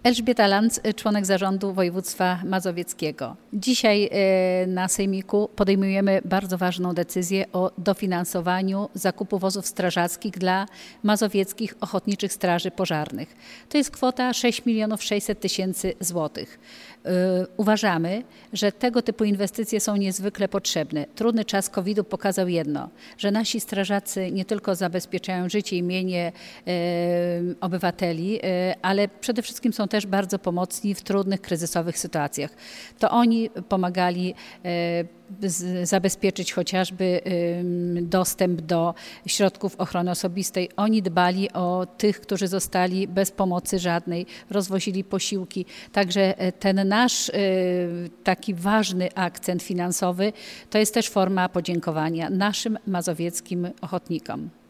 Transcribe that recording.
Elżbieta Lanc, członek zarządu województwa mazowieckiego. Dzisiaj na sejmiku podejmujemy bardzo ważną decyzję o dofinansowaniu zakupu wozów strażackich dla mazowieckich ochotniczych straży pożarnych. To jest kwota 6 600 000 złotych. Uważamy, że tego typu inwestycje są niezwykle potrzebne. Trudny czas COVID-u pokazał jedno, że nasi strażacy nie tylko zabezpieczają życie i mienie obywateli, ale przede wszystkim są też bardzo pomocni w trudnych, kryzysowych sytuacjach. To oni pomagali zabezpieczyć chociażby dostęp do środków ochrony osobistej. Oni dbali o tych, którzy zostali bez pomocy żadnej, rozwozili posiłki. Także ten nasz taki ważny akcent finansowy to jest też forma podziękowania naszym mazowieckim ochotnikom.